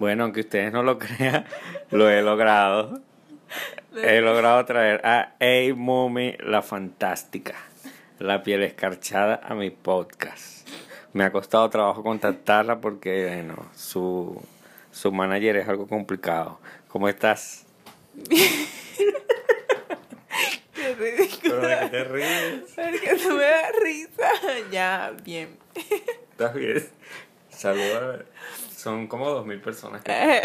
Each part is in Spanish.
Bueno, aunque ustedes no lo crean, lo he logrado. He logrado traer a A-Mummy la fantástica, la piel escarchada, a mi podcast. Me ha costado trabajo contactarla porque, bueno, su manager es algo complicado. ¿Cómo estás? Qué ridículo. ¿Pero de qué te ríes? Porque tú me das risa. Ya, bien. ¿Estás bien? Saluda. Son como 2,000 personas que...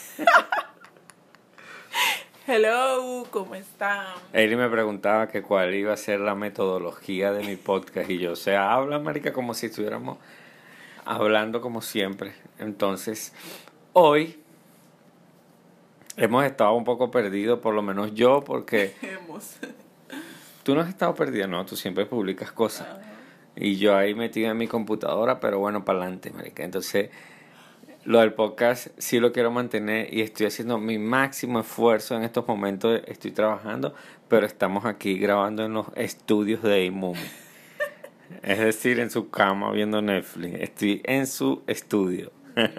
Hello, ¿cómo están? Eli me preguntaba que cuál iba a ser la metodología de mi podcast y yo, o sea, habla, marica, como si estuviéramos hablando como siempre. Entonces, hoy hemos estado un poco perdidos, por lo menos yo, porque tú no has estado perdida, no, tú siempre publicas cosas. Y yo ahí metido en mi computadora, pero bueno, para adelante, marica. Entonces, lo del podcast sí lo quiero mantener y estoy haciendo mi máximo esfuerzo en estos momentos. Estoy trabajando, pero estamos aquí grabando en los estudios de A-Mummy. Es decir, en su cama viendo Netflix. Estoy en su estudio.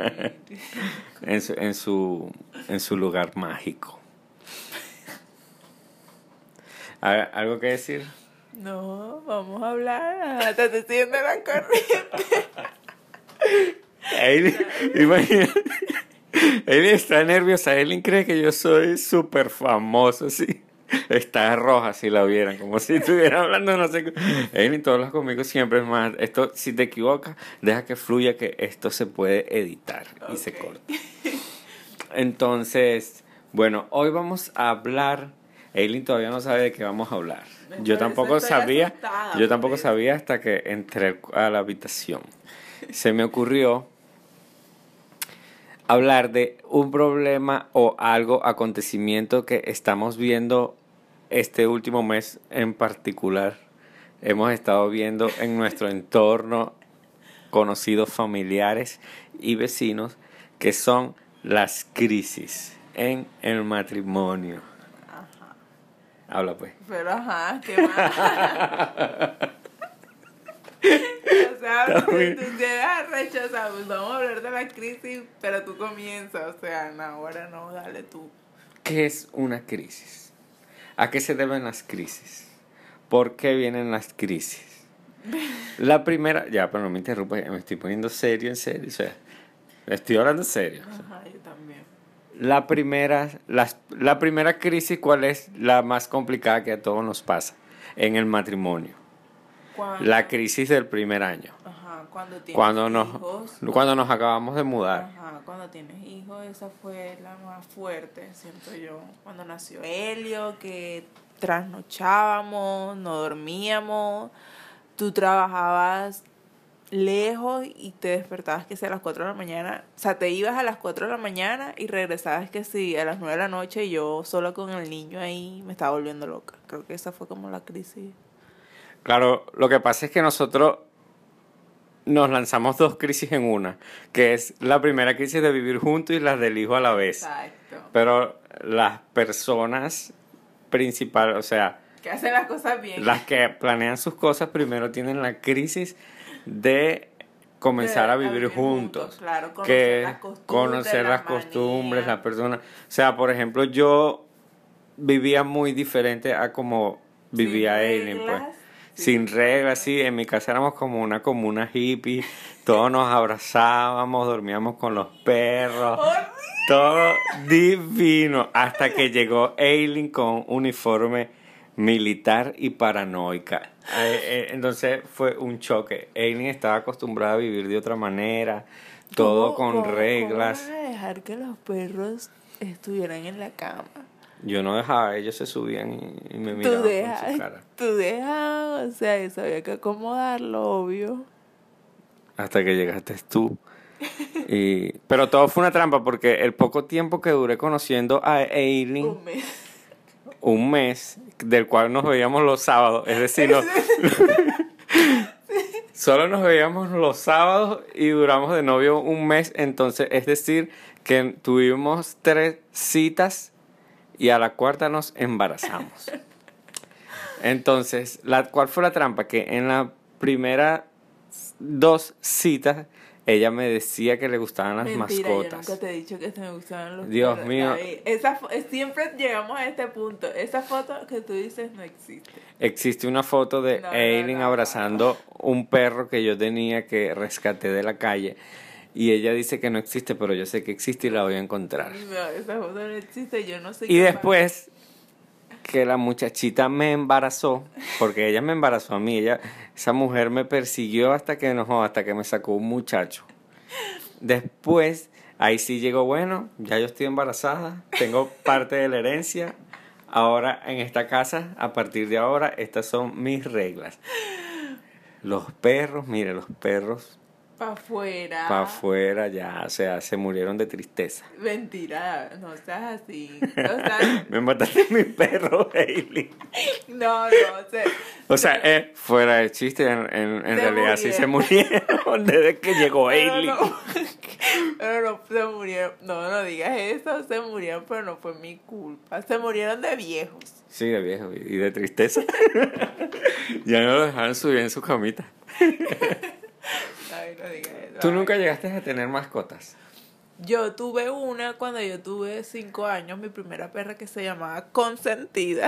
en su lugar mágico. ¿Algo que decir? No, vamos a hablar. Te estoy siguiendo la corriente. Aileen, imagínate. Aileen está nerviosa. Aileen cree que yo soy súper famoso, sí. Está roja si la vieran, como si estuviera hablando, no sé. Aileen, tú hablas conmigo siempre, es más. Esto, si te equivocas, deja que fluya, que esto se puede editar y se corta. Entonces, bueno, hoy vamos a hablar. Aileen todavía no sabe de qué vamos a hablar. Yo tampoco sabía hasta que entré a la habitación. Se me ocurrió hablar de un problema o algo, acontecimiento que estamos viendo este último mes en particular. Hemos estado viendo en nuestro entorno, conocidos, familiares y vecinos, que son las crisis en el matrimonio. Ajá. Habla pues. Pero ajá, ¿qué más? O sea, tú quieres rechazar, pues vamos a hablar de la crisis, pero tú comienzas, o sea, no, ahora no, dale tú. ¿Qué es una crisis? ¿A qué se deben las crisis? ¿Por qué vienen las crisis? La primera, ya, pero no me interrumpas, me estoy poniendo serio, en serio, o sea, estoy hablando serio. Ajá, yo también. La primera crisis, ¿cuál es la más complicada que a todos nos pasa en el matrimonio? La crisis del primer año. Ajá, cuando tienes hijos. Cuando nos acabamos de mudar. Ajá, cuando tienes hijos, esa fue la más fuerte, siento yo. Cuando nació Helio, que trasnochábamos, no dormíamos, tú trabajabas lejos y te despertabas que sea a las 4 de la mañana. O sea, te ibas a las 4 de la mañana y regresabas que sí, a las 9 de la noche y yo sola con el niño ahí me estaba volviendo loca. Creo que esa fue como la crisis. Claro, lo que pasa es que nosotros nos lanzamos 2 crisis en una, que es la primera crisis de vivir juntos y las del hijo a la vez. Exacto. Pero las personas principales, o sea, Que hacen las cosas bien. las que planean sus cosas primero tienen la crisis de comenzar a vivir juntos. Claro, conocer las costumbres, las personas. O sea, por ejemplo, yo vivía muy diferente a como vivía Aileen, pues. Sin reglas, sí, en mi casa éramos como una comuna hippie, todos nos abrazábamos, dormíamos con los perros, todo divino, hasta que llegó Aileen con uniforme militar y paranoica. Entonces fue un choque. Aileen estaba acostumbrada a vivir de otra manera, todo con reglas. ¿Cómo vas a dejar que los perros estuvieran en la cama? Yo no dejaba, ellos se subían y me miraban con su cara. Tú dejas, o sea, eso había que acomodarlo, obvio. Hasta que llegaste tú. Pero todo fue una trampa porque el poco tiempo que duré conociendo a Aileen, un mes, del cual nos veíamos los sábados, es decir, solo nos veíamos los sábados y duramos de novio un mes, entonces es decir que tuvimos 3 citas y a la 4ª nos embarazamos. Entonces, ¿cuál fue la trampa? Que en la primera 2 citas ella me decía que le gustaban las Mentira, mascotas. yo nunca te he dicho que me gustaban los Dios perros. mío. Siempre llegamos a este punto. Esa foto que tú dices no existe. Existe una foto de Aileen abrazando un perro que yo tenía que rescaté de la calle. Y ella dice que no existe, pero yo sé que existe y la voy a encontrar. No, esa foto no existe, yo no sé. Y después que la muchachita me embarazó, porque ella me embarazó a mí, esa mujer me persiguió hasta que me sacó un muchacho. Después, ahí sí llegó, bueno, ya yo estoy embarazada, tengo parte de la herencia. Ahora en esta casa, a partir de ahora, estas son mis reglas. Los perros, mire, los perros para afuera. Para afuera ya, o sea, se murieron de tristeza. Mentira, no seas así. O sea, me mataste mi perro, Hailey. No, o sea, fuera de chiste, en realidad sí se murieron desde que llegó Hailey. Pero no se murieron. No digas eso, se murieron, pero no fue mi culpa. Se murieron de viejos. Sí, de viejos y de tristeza. Ya no lo dejaron subir en su camita. Ay, no digas eso. ¿Tú nunca llegaste a tener mascotas? Yo tuve una cuando yo tuve 5 años, mi primera perra que se llamaba Consentida.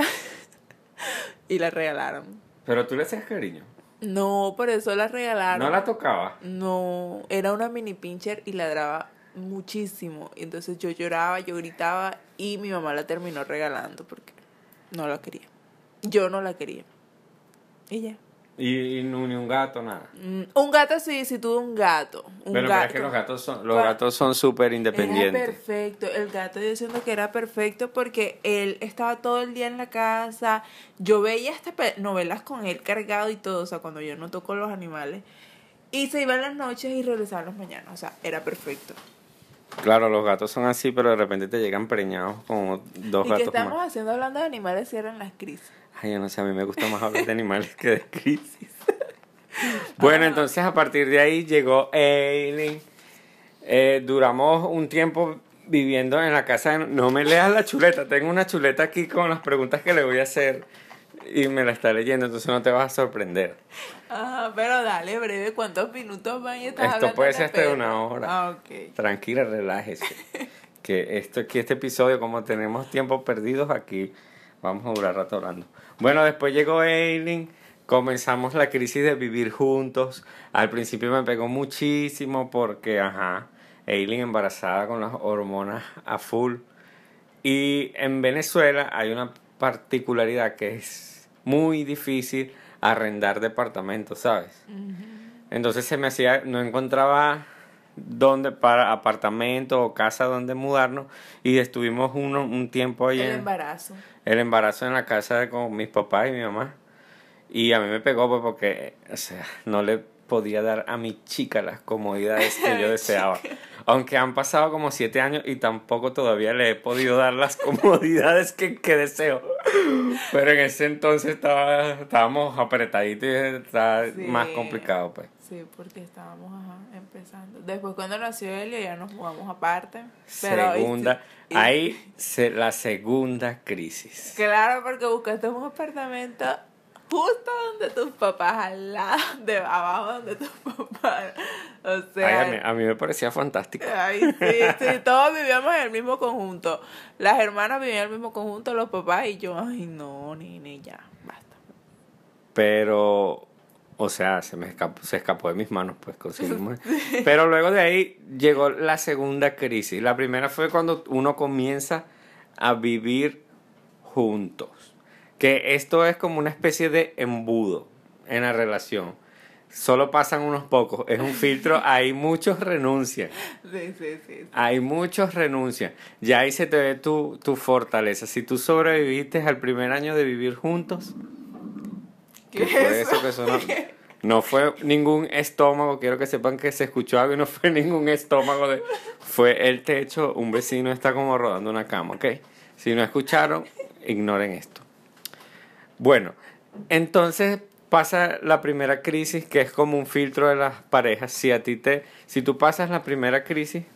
Y la regalaron. ¿Pero tú le hacías cariño? No, por eso la regalaron. ¿No la tocaba? No, era una mini pincher y ladraba muchísimo. Y entonces yo lloraba, yo gritaba y mi mamá la terminó regalando porque no la quería. Yo no la quería. Y ya. Y ni un gato, nada. Un gato sí tuve un gato. Pero es que los gatos son súper independientes. Era perfecto. El gato yo siento que era perfecto porque él estaba todo el día en la casa. Yo veía hasta novelas con él cargado y todo. O sea, cuando yo no toco los animales. Y se iba en las noches y regresaba en las mañanas. O sea, era perfecto. Claro, los gatos son así, pero de repente te llegan preñados con 2 gatos más. ¿Y qué estamos haciendo hablando de animales si eran las crisis? Ay, yo no sé, a mí me gusta más hablar de animales que de crisis. Bueno, entonces a partir de ahí llegó Aileen. Duramos un tiempo viviendo en la casa. No me leas la chuleta, tengo una chuleta aquí con las preguntas que le voy a hacer y me la está leyendo, entonces no te vas a sorprender. Ajá, pero dale, breve, ¿cuántos minutos van y estás Esto hablando puede de ser hasta de perro? 1 hora. Ah, ok. Tranquila, relájese. Que este episodio, como tenemos tiempo perdidos aquí, vamos a durar rato hablando. Bueno, después llegó Aileen, comenzamos la crisis de vivir juntos. Al principio me pegó muchísimo porque, Aileen embarazada con las hormonas a full. Y en Venezuela hay una particularidad que es muy difícil arrendar departamentos, ¿sabes? Uh-huh. Entonces no encontraba para apartamento o casa donde mudarnos y estuvimos un tiempo ahí el embarazo en la casa con mis papás y mi mamá. Y a mí me pegó pues porque, o sea, no le podía dar a mi chica las comodidades que yo deseaba. Aunque han pasado como 7 años y tampoco todavía le he podido dar las comodidades que deseo. Pero en ese entonces estábamos apretaditos y estaba más complicado, pues. Sí, porque estábamos empezando. Después cuando nació Helio ya nos mudamos aparte. La segunda crisis. Claro, porque buscaste un apartamento justo donde tus papás, al lado, de abajo donde tus papás. O sea, ay, a mí me parecía fantástico. Ay, sí, todos vivíamos en el mismo conjunto. Las hermanas vivían en el mismo conjunto, los papás y yo. Ay, no, ni ya, basta. Pero, o sea, se escapó de mis manos, pues conseguimos. Pero luego de ahí llegó la segunda crisis. La primera fue cuando uno comienza a vivir juntos. Que esto es como una especie de embudo en la relación. Solo pasan unos pocos. Es un filtro. Hay muchos renuncian. Sí. Hay muchos renuncian. Ya ahí se te ve tu fortaleza. Si tú sobreviviste al primer año de vivir juntos. ¿Qué fue eso que sonó? No fue ningún estómago. Quiero que sepan que se escuchó algo y no fue ningún estómago. Fue el techo. Un vecino está como rodando una cama, ¿ok? Si no escucharon, ignoren esto. Bueno, entonces pasa la primera crisis, que es como un filtro de las parejas. Si tú pasas la primera crisis,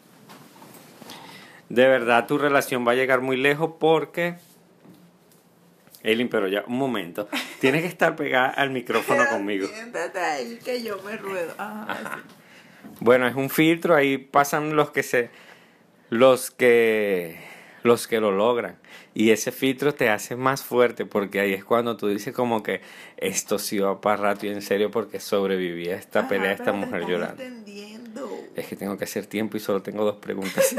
de verdad tu relación va a llegar muy lejos porque... Aileen, pero ya, un momento. Tienes que estar pegada al micrófono conmigo. Siéntate ahí que yo me ruedo. Ajá. Sí. Bueno, es un filtro, ahí pasan los que lo logran. Y ese filtro te hace más fuerte porque ahí es cuando tú dices como que esto sí va para rato y en serio porque sobreviví a esta pelea, a esta mujer llorando. Entendiendo. Es que tengo que hacer tiempo y solo tengo 2 preguntas.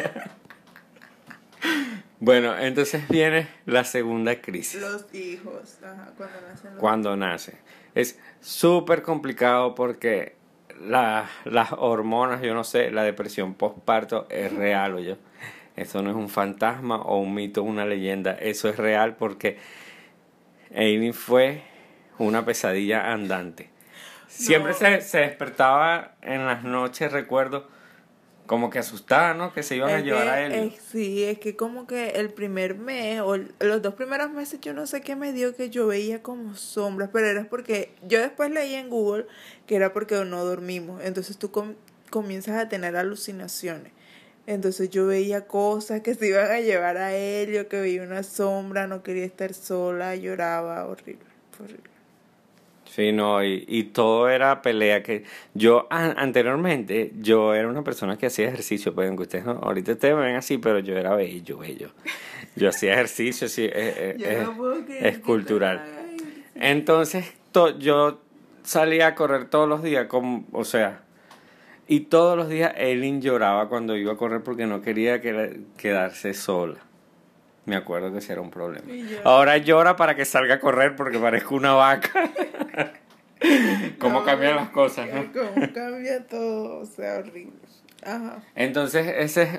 Bueno, entonces viene la segunda crisis. Los hijos, cuando nacen los Cuando nace. Es súper complicado porque las hormonas, yo no sé, la depresión postparto es real, oye. Eso no es un fantasma o un mito, una leyenda. Eso es real porque Aileen fue una pesadilla andante. Siempre se despertaba en las noches, recuerdo, como que asustada, ¿no? Que se iban a llevar a él. Sí, es que como que el primer mes o los 2 primeros meses yo no sé qué me dio que yo veía como sombras, pero era porque yo después leí en Google que era porque no dormimos, entonces tú comienzas a tener alucinaciones. Entonces yo veía cosas que se iban a llevar a Helio, que veía una sombra, no quería estar sola, lloraba, horrible, fue horrible. Sí, no, y todo era pelea. Que yo anteriormente, yo era una persona que hacía ejercicio, pues aunque ustedes no, ahorita ustedes me ven así, pero yo era bello. Yo hacía ejercicio, sí, es cultural. Entonces, yo salía a correr todos los días, o sea, y todos los días Eileen lloraba cuando iba a correr porque no quería quedarse sola. Me acuerdo que ese era un problema. Ahora llora para que salga a correr porque parezco una vaca. ¿Cómo cambian las cosas, no? ¿Cómo cambia todo? O sea, horrible. Ajá. Entonces, esa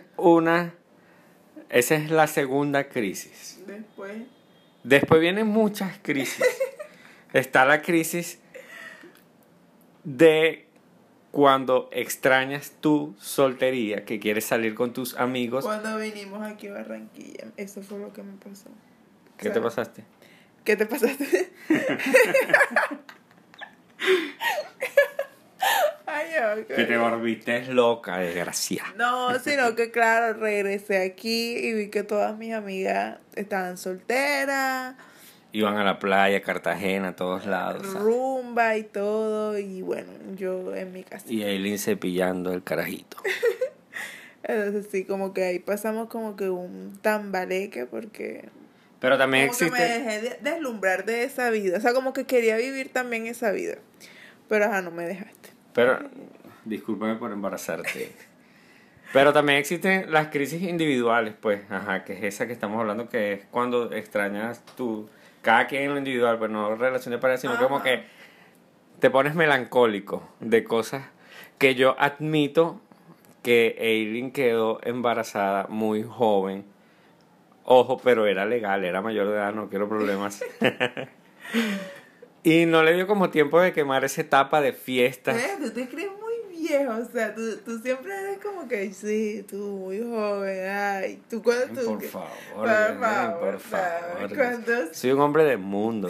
es la segunda crisis. Después vienen muchas crisis. Está la crisis de cuando extrañas tu soltería, que quieres salir con tus amigos. Cuando vinimos aquí a Barranquilla, eso fue lo que me pasó. ¿Qué te pasaste? ¿Qué te pasaste? Ay, okay. Que te volviste loca, desgraciada. No, sino que claro, regresé aquí y vi que todas mis amigas estaban solteras. Iban a la playa, Cartagena, a todos lados. Rumba y todo, y bueno, yo en mi casa. Y Aileen cepillando el carajito. Entonces sí, como que ahí pasamos como que un tambaleque porque... Pero también como existe... que me dejé deslumbrar de esa vida. O sea, como que quería vivir también esa vida. Pero ajá, no me dejaste. Pero, discúlpame por embarazarte. Pero también existen las crisis individuales, pues, ajá, que es esa que estamos hablando, que es cuando extrañas cada quien en lo individual, pues no relación de pareja, sino como que te pones melancólico de cosas que yo admito que Aileen quedó embarazada muy joven. Ojo, pero era legal, era mayor de edad, no quiero problemas. Y no le dio como tiempo de quemar esa etapa de fiesta. Tú te crees muy viejo, o sea, tú siempre eres como que, sí, tú muy joven, ay, tú cuando tú... Por favor. ¿Cuántos? Soy un hombre del mundo.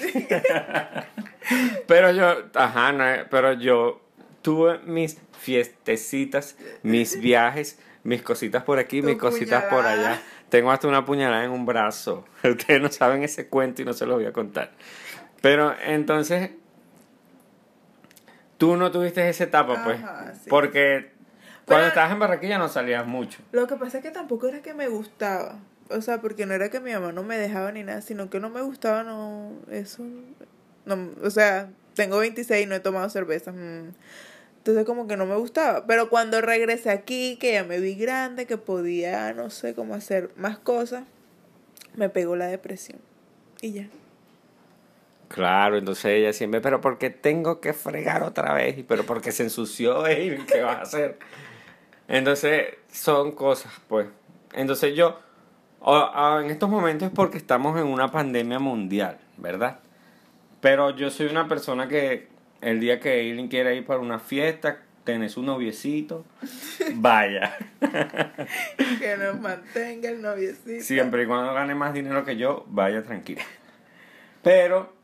Pero yo tuve mis fiestecitas, mis viajes, mis cositas por aquí, mis cositas por allá. Tengo hasta una puñalada en un brazo. Ustedes no saben ese cuento y no se los voy a contar. Pero entonces, tú no tuviste esa etapa, pues. Sí. Porque cuando estabas en Barranquilla no salías mucho. Lo que pasa es que tampoco era que me gustaba. O sea, porque no era que mi mamá no me dejaba ni nada, sino que no me gustaba, no. Eso. No, o sea, tengo 26 y no he tomado cerveza. Entonces, como que no me gustaba. Pero cuando regresé aquí, que ya me vi grande, que podía, no sé, cómo hacer más cosas, me pegó la depresión. Y ya. Claro, entonces ella siempre, pero ¿por qué tengo que fregar otra vez? Pero porque se ensució, ¿qué vas a hacer? Entonces, son cosas, pues. Entonces en estos momentos es porque estamos en una pandemia mundial, ¿verdad? Pero yo soy una persona que el día que Aileen quiera ir para una fiesta, tenés un noviecito, vaya. Que nos mantenga el noviecito. Siempre y cuando gane más dinero que yo, vaya tranquila. Pero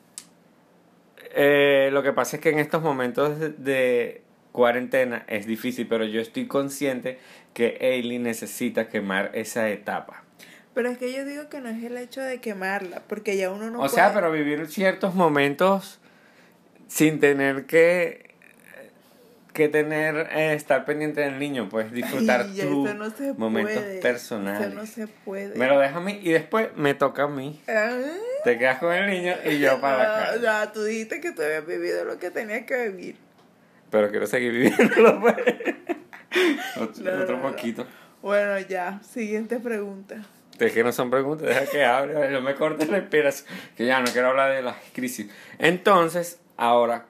lo que pasa es que en estos momentos de cuarentena es difícil, pero yo estoy consciente que Aileen necesita quemar esa etapa. Pero es que yo digo que no es el hecho de quemarla, porque ya uno no puede... O sea, pero vivir ciertos momentos sin tener que que estar pendiente del niño, pues disfrutar Ay, tu eso no se momentos puede, personales. Eso no se puede. Me lo deja a mí y después me toca a mí. Te quedas con el niño y yo para la calle. Ya, tú dijiste que tú habías vivido lo que tenías que vivir. Pero quiero seguir viviéndolo, pues. Otro poquito. Bueno, ya, siguiente pregunta. Es que no son preguntas, deja que hable, no me cortes la inspiración, que ya no quiero hablar de las crisis. Entonces, ahora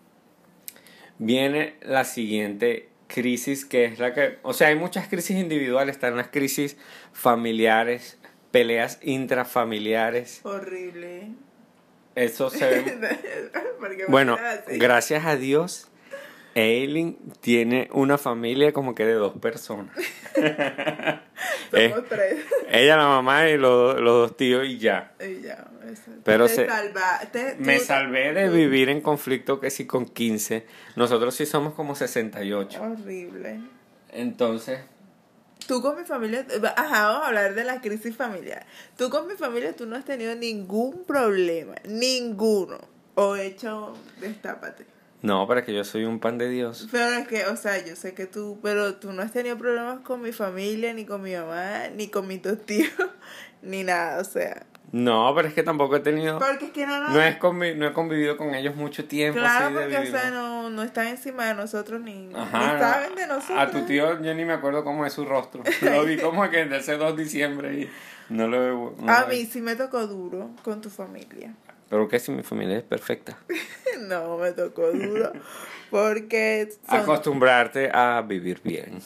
viene la siguiente crisis, que es la que, o sea, hay muchas crisis individuales, están las crisis familiares, peleas intrafamiliares. Horrible. Eso se ve. Bueno, gracias a Dios, Eileen tiene una familia como que de 2 personas. Somos 3. Ella, la mamá y los 2 tíos y ya. Y ya, eso. Pero Me salvé de vivir en conflicto que sí con 15. Nosotros sí somos como 68. Horrible. Entonces, Tú con mi familia, vamos a hablar de la crisis familiar. Tú con mi familia, tú no has tenido ningún problema, ninguno. O hecho, destápate. no, pero es que yo soy un pan de Dios. Pero es que, o sea, yo sé que pero tú no has tenido problemas con mi familia, ni con mi mamá, ni con mis 2 tíos, ni nada, o sea. No, pero es que tampoco he tenido. Porque es que No he convivido con ellos mucho tiempo. Claro, así de porque, o vivir. sea, no están encima de nosotros ni Ajá, saben de nosotros. A tu tío yo ni me acuerdo cómo es su rostro. Lo vi como que desde 2 de diciembre y no lo veo. A mí sí me tocó duro con tu familia. Pero que si mi familia es perfecta. No, me tocó duro. Porque Acostumbrarte a vivir bien.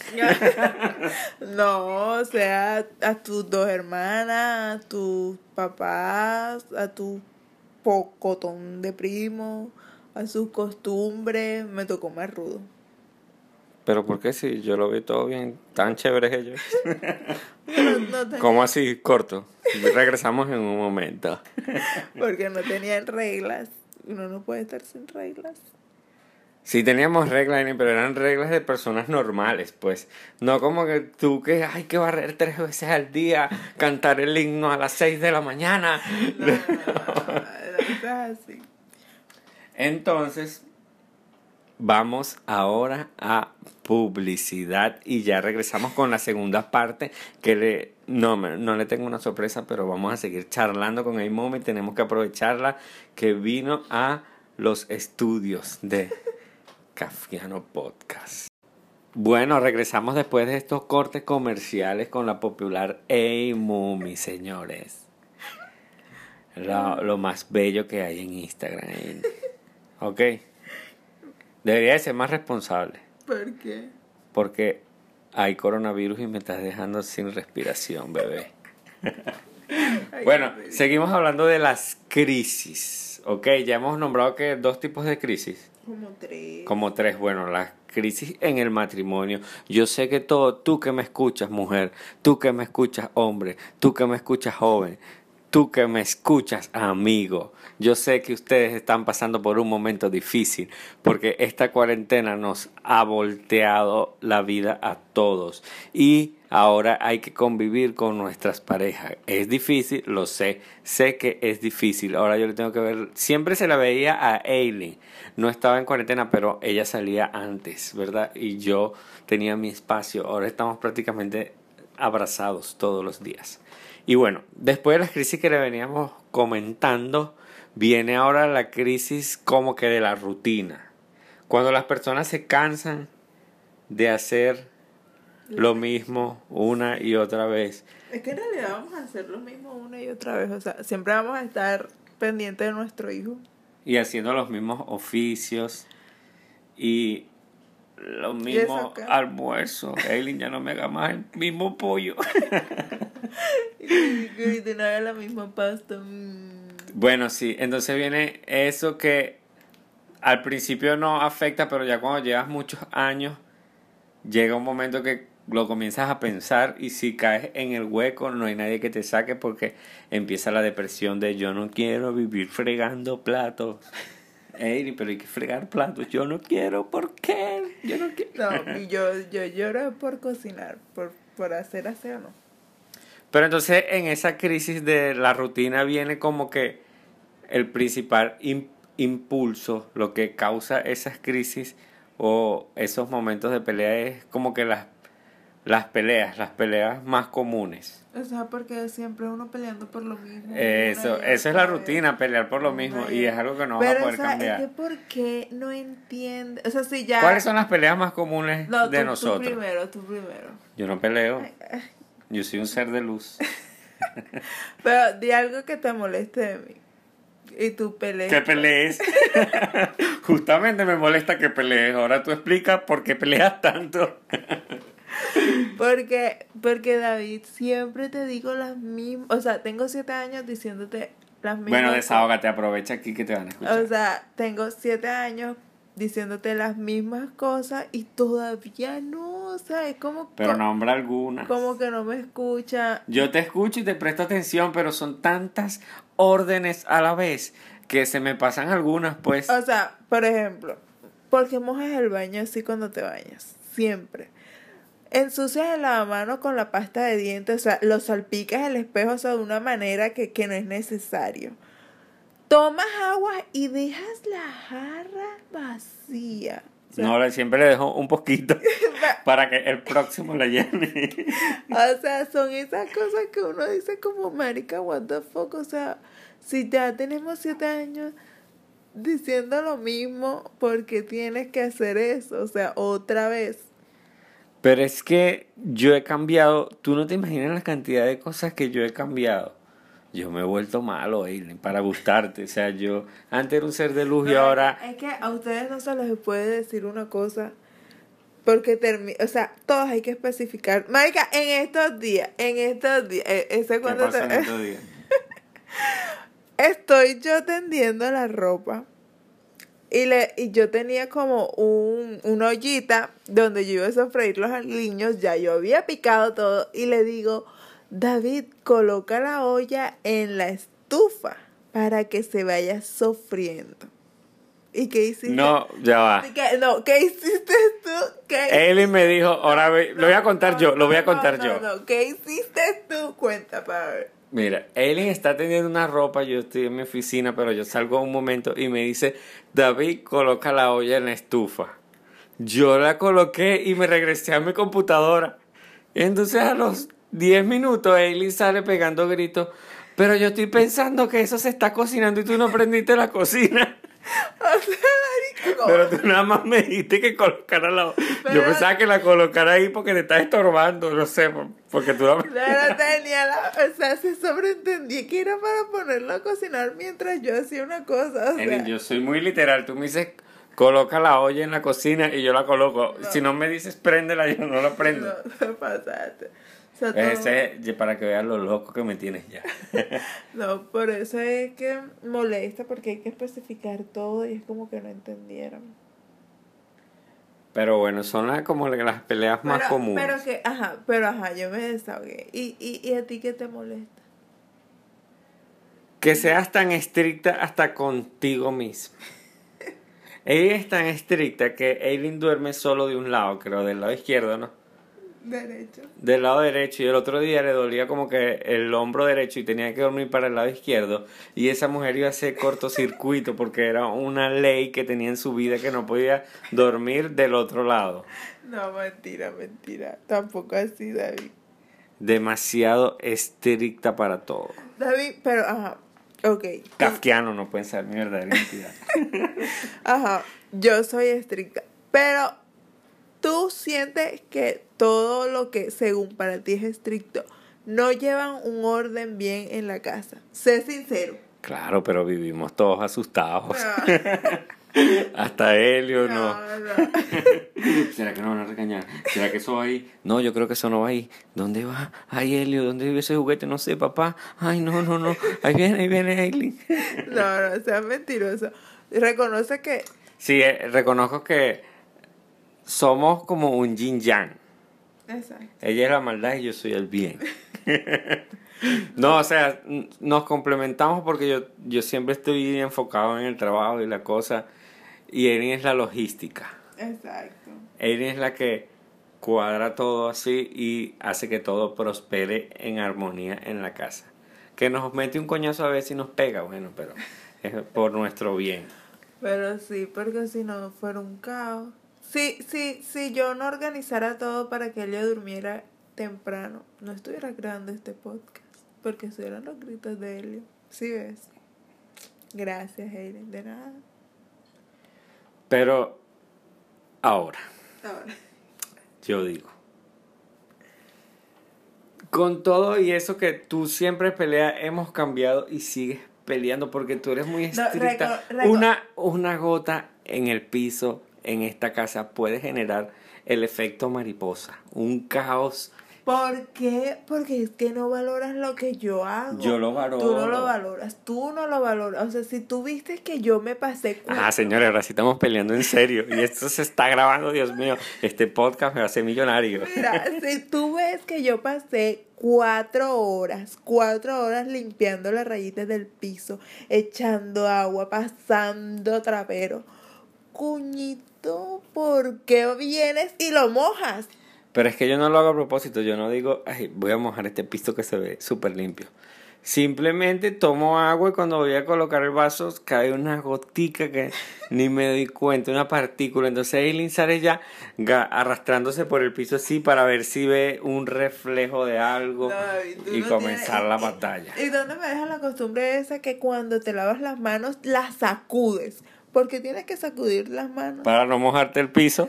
No, o sea, a tus 2 hermanas, a tus papás, a tu pocotón de primos, a sus costumbres, me tocó más rudo. Pero ¿por qué si yo lo vi todo bien? Tan chéveres ellos. No ¿Cómo así? Corto. Regresamos en un momento. Porque no tenían reglas. Uno no puede estar sin reglas. Sí teníamos reglas, pero eran reglas de personas normales, pues. No como que tú que hay que barrer 3 veces al día, cantar el himno a las 6 de la mañana. No es así. Entonces, vamos ahora a publicidad y ya regresamos con la segunda parte que no le tengo una sorpresa, pero vamos a seguir charlando con Aimome y tenemos que aprovecharla que vino a los estudios de Kafkiano Podcast. Bueno, regresamos después de estos cortes comerciales con la popular Aimome, señores. Lo más bello que hay en Instagram. Ok. Debería de ser más responsable. ¿Por qué? Porque hay coronavirus y me estás dejando sin respiración, bebé. Bueno, seguimos hablando de las crisis. Ok, ya hemos nombrado que 2 tipos de crisis. Como 3. Bueno, las crisis en el matrimonio. Yo sé que tú que me escuchas, mujer, tú que me escuchas, hombre, tú que me escuchas, joven, tú que me escuchas, amigo, yo sé que ustedes están pasando por un momento difícil porque esta cuarentena nos ha volteado la vida a todos y ahora hay que convivir con nuestras parejas. Es difícil, lo sé que es difícil. Ahora yo le tengo que ver, siempre se la veía a Eileen, no estaba en cuarentena, pero ella salía antes, ¿verdad? Y yo tenía mi espacio, ahora estamos prácticamente abrazados todos los días. Y bueno, después de las crisis que le veníamos comentando, viene ahora la crisis como que de la rutina. Cuando las personas se cansan de hacer lo mismo una y otra vez. Es que en realidad vamos a hacer lo mismo una y otra vez. O sea, siempre vamos a estar pendientes de nuestro hijo. Y haciendo los mismos oficios y los mismos almuerzos. Eileen, ya no me haga más el mismo pollo. Y de no haga la misma pasta. Bueno, sí, entonces viene eso que al principio no afecta, pero ya cuando llevas muchos años, llega un momento que lo comienzas a pensar y si caes en el hueco no hay nadie que te saque porque empieza la depresión de yo no quiero vivir fregando platos. Ey, pero hay que fregar platos. Yo no quiero, ¿por qué? Yo no quiero. No, yo lloro por cocinar, por hacer aseo, no. Pero entonces en esa crisis de la rutina viene como que el principal impulso, lo que causa esas crisis, o esos momentos de pelea es como que las peleas más comunes. O sea, porque siempre uno peleando por lo mismo. Eso es la rutina, pelear por lo mismo, y es algo que no vas a poder cambiar. Es que ¿por qué no entiende? O sea, si ya... ¿Cuáles son las peleas más comunes de nosotros? Tú primero. Yo no peleo. Yo soy un ser de luz. Pero di algo que te moleste de mí. Y tú pelees. ¿Qué pelees? Justamente me molesta que pelees. Ahora tú explicas por qué peleas tanto. Porque David, siempre te digo las mismas. O sea, tengo 7 años diciéndote las mismas. Bueno, desahógate, aprovecha aquí que te van a escuchar. O sea, tengo 7 años diciéndote las mismas cosas y todavía no. O sea, es como. Pero nombra algunas. Como que no me escucha. Yo te escucho y te presto atención, pero son tantas órdenes a la vez que se me pasan algunas, pues. O sea, por ejemplo, ¿por qué mojas el baño así cuando te bañas? Siempre. Ensucias el lavamanos con la pasta de dientes, o sea, lo salpicas en el espejo, o sea, de una manera que no es necesario. Tomas agua y dejas la jarra vacía. O sea, No, siempre le dejo un poquito para que el próximo la llene. O sea, son esas cosas que uno dice como, marica, what the fuck. O sea, si ya tenemos 7 años diciendo lo mismo, ¿por qué tienes que hacer eso? O sea, otra vez. Pero es que yo he cambiado, tú no te imaginas la cantidad de cosas que yo he cambiado. Yo me he vuelto malo, Eileen, para gustarte. O sea, yo antes era un ser de luz y ahora... Es que a ustedes no se les puede decir una cosa porque o sea, todos hay que especificar. Marica, en estos días, ese cuando ¿Qué pasa en estos días? estoy yo tendiendo la ropa y yo tenía como una ollita donde yo iba a sofreír los aliños, ya yo había picado todo y le digo, David, coloca la olla en la estufa para que se vaya sofriendo. ¿Y qué hiciste? No, ya va. ¿Qué hiciste tú? Eileen me dijo, ahora lo voy a contar yo, lo voy a contar yo. No, ¿qué hiciste tú? Cuenta para ver. Mira, Eileen está teniendo una ropa, yo estoy en mi oficina, pero yo salgo un momento y me dice, David, coloca la olla en la estufa. Yo la coloqué y me regresé a mi computadora. Entonces a los 10 minutos Eileen sale pegando gritos, pero yo estoy pensando que eso se está cocinando y tú no prendiste la cocina. O sea, marico, Pero tú nada más me dijiste que colocara la olla. Yo pensaba que la colocara ahí porque te estás estorbando, no sé, porque tú... No tenía o sea, se sobreentendía que era para ponerlo a cocinar mientras yo hacía una cosa, o sea. Yo soy muy literal, tú me dices, coloca la olla en la cocina y yo la coloco. No. Si no me dices, préndela, yo no la prendo. No, te pasaste. O sea, todo... Ese es para que veas lo loco que me tienes ya. No, por eso es que molesta porque hay que especificar todo y es como que no entendieron. Pero bueno, son como las peleas más comunes. Pero yo me desahogué. ¿Y a ti qué te molesta? Que seas tan estricta hasta contigo misma. Ella es tan estricta que Eileen duerme solo de un lado, creo, del lado izquierdo, ¿no? Derecho. Del lado derecho, y el otro día le dolía como que el hombro derecho y tenía que dormir para el lado izquierdo, y esa mujer iba a hacer cortocircuito porque era una ley que tenía en su vida que no podía dormir del otro lado. No, mentira. Tampoco así, David. Demasiado estricta para todo. David, pero ok. Kafkiano, no pueden ser mi verdadera identidad. Yo soy estricta, pero tú sientes que todo lo que según para ti es estricto no llevan un orden bien en la casa. Sé sincero. Claro, pero vivimos todos asustados. No. Hasta Helio, no. No. ¿Será que no van a regañar? ¿Será que eso va ahí? No, yo creo que eso no va ahí. ¿Dónde va? Ay, Helio, ¿dónde vive ese juguete? No sé, papá. Ay, no. Ahí viene Eileen. No, seas mentiroso. Reconoce que... Sí, reconozco que somos como un yin yang. Exacto. Ella es la maldad y yo soy el bien. No, o sea, nos complementamos porque yo siempre estoy enfocado en el trabajo y la cosa. Y Erin es la logística. Exacto. Erin es la que cuadra todo así y hace que todo prospere en armonía en la casa. Que nos mete un coñazo a veces y nos pega, bueno, pero es por nuestro bien. Pero sí, porque si no fuera un caos. Si yo no organizara todo para que Helio durmiera temprano, no estuviera grabando este podcast. Porque esos eran los gritos de Helio. ¿Sí ves? Gracias, Helio. De nada. Pero ahora, Ahora. yo digo, con todo y eso que tú siempre peleas, hemos cambiado y sigues peleando porque tú eres muy estricta. Una gota en el piso en esta casa puede generar el efecto mariposa, un caos. ¿Por qué? Porque es que no valoras lo que yo hago. Yo lo valoro. Tú no lo valoras. O sea, si tú viste que yo me pasé... Señores, ahora sí estamos peleando en serio. Y esto se está grabando, Dios mío. Este podcast me va a hacer millonario. Mira, si tú ves que yo pasé 4 horas limpiando las rayitas del piso, echando agua, pasando trapero. Cuñito, ¿por qué vienes y lo mojas? Pero es que yo no lo hago a propósito. Yo no digo, ay, voy a mojar este piso que se ve súper limpio. Simplemente tomo agua y cuando voy a colocar el vaso cae una gotica que ni me doy cuenta, una partícula. Entonces Eileen sale ya arrastrándose por el piso así para ver si ve un reflejo de algo y comenzar la batalla. ¿Y dónde me deja la costumbre esa que cuando te lavas las manos las sacudes? Porque tienes que sacudir las manos. Para no mojarte el piso.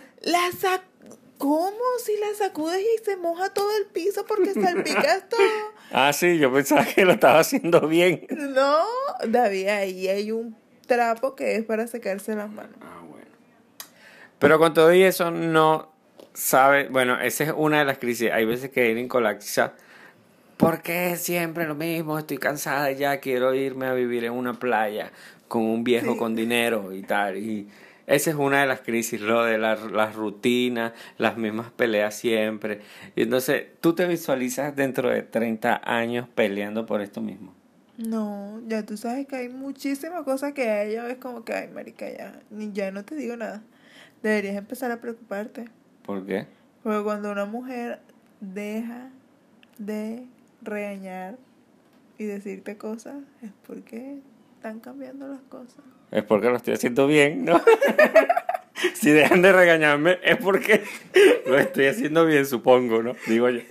¿Cómo? Si la sacudes y se moja todo el piso porque salpicas todo. Sí, yo pensaba que lo estaba haciendo bien. No, David, ahí hay un trapo que es para secarse las manos. Bueno. Pero con todo y eso no sabe, bueno, esa es una de las crisis. Hay veces que Eileen colapsa. ¿Por qué siempre lo mismo? Estoy cansada ya, quiero irme a vivir en una playa con un viejo con dinero y tal. Y esa es una de las crisis, lo de las rutinas, las mismas peleas siempre. Y entonces, ¿tú te visualizas dentro de 30 años peleando por esto mismo? No, ya tú sabes que hay muchísimas cosas que a ella ves como que, ay, marica, ya no te digo nada. Deberías empezar a preocuparte. ¿Por qué? Porque cuando una mujer deja de regañar y decirte cosas, es porque están cambiando las cosas. Es porque lo estoy haciendo bien, ¿no? Si dejan de regañarme es porque lo estoy haciendo bien, supongo, ¿no? Digo yo.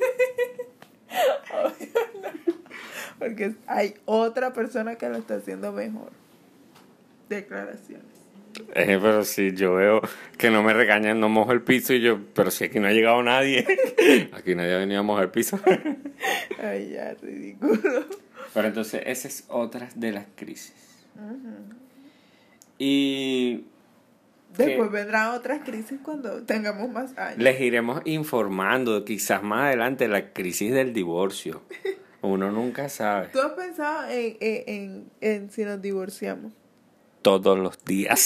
Porque hay otra persona que lo está haciendo mejor. Declaraciones. Pero si yo veo que no me regañan, no mojo el piso y yo, pero si aquí no ha llegado nadie, aquí nadie ha venido a mojar el piso. Ay, ya, ridículo. Pero entonces esa es otra de las crisis. Uh-huh. Y después vendrán otras crisis cuando tengamos más años. Les iremos informando, quizás más adelante, la crisis del divorcio. Uno nunca sabe. ¿Tú has pensado en si nos divorciamos? Todos los días.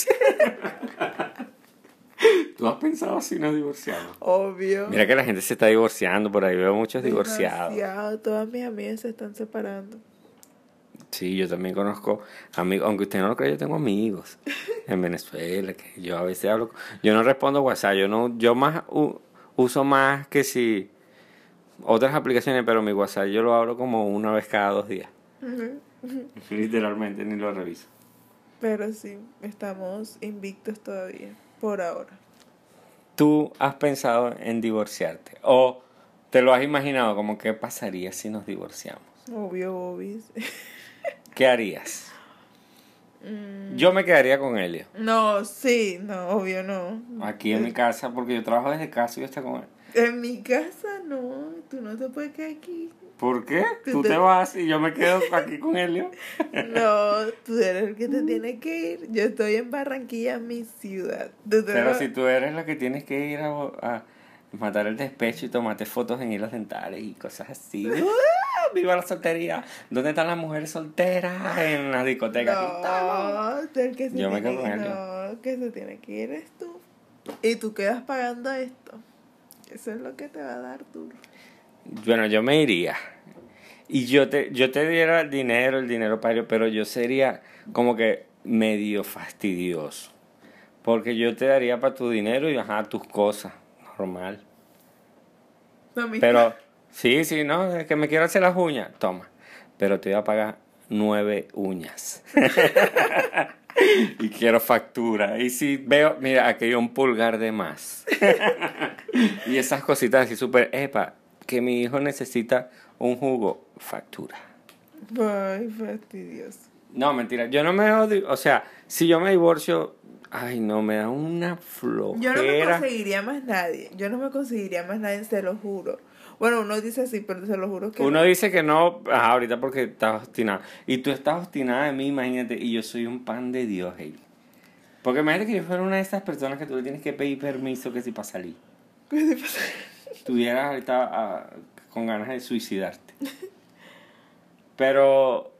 ¿Tú has pensado si nos divorciamos? Obvio. Mira que la gente se está divorciando, por ahí veo muchos divorciados. Todas mis amigas se están separando. Sí, yo también conozco amigos, aunque usted no lo crea, yo tengo amigos en Venezuela, que yo a veces hablo, yo no respondo WhatsApp, yo más uso más que si otras aplicaciones, pero mi WhatsApp yo lo abro como una vez cada 2 días. Uh-huh. Literalmente, ni lo reviso. Pero sí, estamos invictos todavía, por ahora. ¿Tú has pensado en divorciarte? ¿O te lo has imaginado como qué pasaría si nos divorciamos? Obvio, obvio. ¿Qué harías? Yo me quedaría con Helio. No, sí, no, obvio no. Aquí en mi casa, porque yo trabajo desde casa y yo estoy con él. En mi casa no, tú no te puedes quedar aquí. ¿Por qué? Tú te vas y yo me quedo aquí con Helio. No, tú eres el que te tiene que ir. Yo estoy en Barranquilla, mi ciudad. Pero si tú eres la que tienes que ir a matar el despecho y tomarte fotos en hilos dentales y cosas así. ¡Viva la soltería! ¿Dónde están las mujeres solteras? En las discotecas. No, el que yo me quedo con Helio. No, que se tiene que ir eres tú. Y tú quedas pagando esto. Eso es lo que te va a dar duro. Bueno, yo me iría. Y yo te diera el dinero para ello, pero yo sería como que medio fastidioso. Porque yo te daría para tu dinero y tus cosas. Normal. Pero, sí, no, es que me quiero hacer las uñas. Toma. Pero te voy a pagar 9 uñas. Y quiero factura. Y si veo, mira, aquí hay un pulgar de más. Y esas cositas así súper, que mi hijo necesita un jugo, factura. Ay, fastidioso. No, mentira, yo no me odio, o sea, si yo me divorcio, ay no, me da una flojera. Yo no me conseguiría más nadie, se lo juro. Bueno, uno dice así, pero se lo juro que uno dice que no, ahorita porque estás obstinada. Y tú estás obstinada de mí, imagínate, y yo soy un pan de Dios, Hailey. Porque imagínate que yo fuera una de esas personas que tú le tienes que pedir permiso que si para salir. ¿Qué te pasa? Estuvieras ahorita con ganas de suicidarte. Pero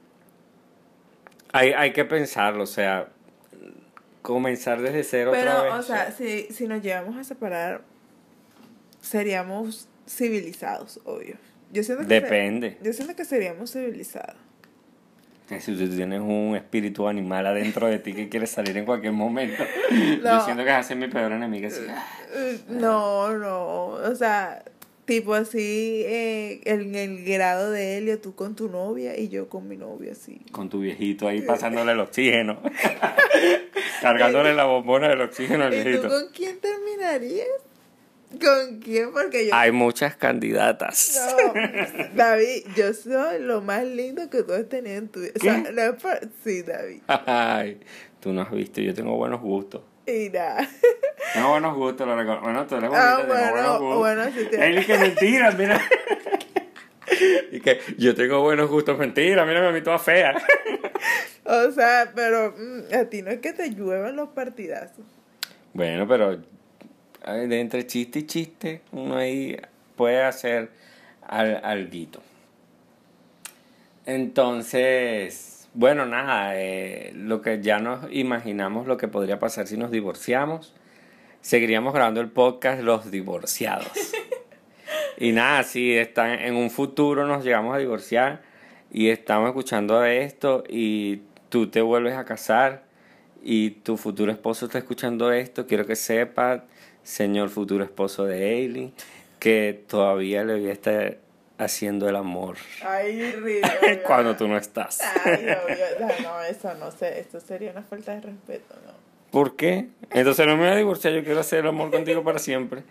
hay que pensarlo, o sea, comenzar desde cero otra vez. Pero, o sea, si nos llevamos a separar, seríamos civilizados, obvio. Yo siento que depende. yo siento que seríamos civilizados. Si tú tienes un espíritu animal adentro de ti que quiere salir en cualquier momento, No. yo siento que vas a ser mi peor enemiga. Así. No, o sea, tipo así, en el grado de Helio, tú con tu novia y yo con mi novia, así. Con tu viejito ahí pasándole el oxígeno. Cargándole la bombona del oxígeno al ¿Y viejito. tú con quién terminarías? ¿Con quién? Porque yo... Hay muchas candidatas. No, David, yo soy lo más lindo que tú has tenido en tu vida. O sea, no es por... Sí, David. Ay, tú no has visto, yo tengo buenos gustos. Y nada. Tengo buenos gustos, lo reconozco. Bueno, tú eres bonita, tengo buenos gustos. Bueno, sí te... Es que mentira, mira. Y que yo tengo buenos gustos, mentira, mírame a mí toda fea. O sea, pero a ti no es que te lluevan los partidazos. Bueno, pero de entre chiste y chiste, uno ahí puede hacer alguito. Entonces, bueno, nada, lo que ya nos imaginamos lo que podría pasar si nos divorciamos, seguiríamos grabando el podcast Los Divorciados. Y nada, si están en un futuro nos llegamos a divorciar y estamos escuchando esto y tú te vuelves a casar y tu futuro esposo está escuchando esto, quiero que sepa, señor futuro esposo de Hailey, que todavía le voy a estar haciendo el amor. Ay, Río. Cuando tú no estás. Ay, no, eso no sé, esto sería una falta de respeto, ¿no? ¿Por qué? Entonces no me voy a divorciar, yo quiero hacer el amor contigo para siempre.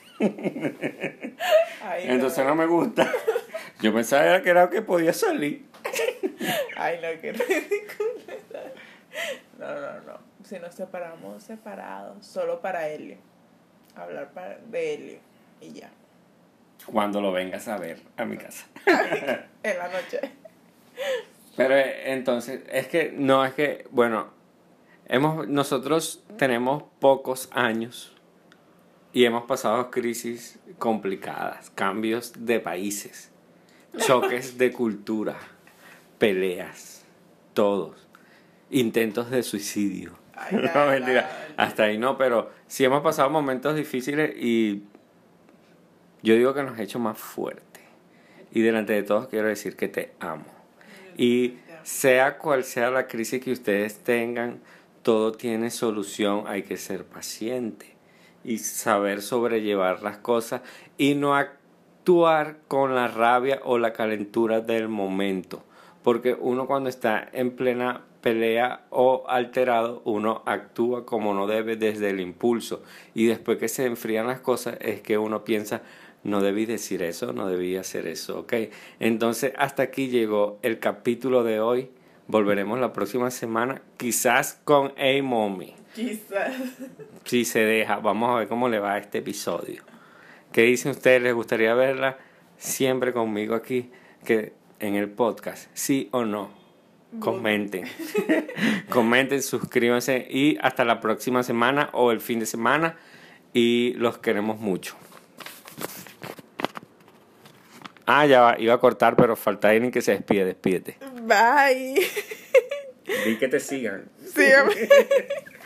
Ay, Entonces no me gusta. Yo pensaba que era que podía salir. Ay, no, qué ridículo. No. Si nos separamos, separados. Solo para Helio. Hablar de Helio. Y ya. Cuando lo vengas a ver a mi casa. En la noche. Pero entonces, bueno, nosotros tenemos pocos años y hemos pasado crisis complicadas, cambios de países, choques de cultura, peleas, todos, intentos de suicidio. Ay, no, mentira, hasta ahí no, pero sí hemos pasado momentos difíciles y yo digo que nos ha hecho más fuerte. Y delante de todos quiero decir que te amo. Y sea cual sea la crisis que ustedes tengan, todo tiene solución, hay que ser paciente y saber sobrellevar las cosas y no actuar con la rabia o la calentura del momento, porque uno cuando está en plena pelea o alterado, uno actúa como no debe desde el impulso y después que se enfrían las cosas es que uno piensa, no debí decir eso, no debí hacer eso, ¿ok? Entonces hasta aquí llegó el capítulo de hoy. Volveremos la próxima semana, quizás con A-Mommy. Quizás. Si se deja, vamos a ver cómo le va a este episodio. ¿Qué dicen ustedes? ¿Les gustaría verla siempre conmigo aquí en el podcast? ¿Sí o no? Comenten. Comenten, suscríbanse y hasta la próxima semana o el fin de semana. Y los queremos mucho. Ya va, iba a cortar, pero falta alguien que se despídete. Bye. Di que te sigan. Sígame.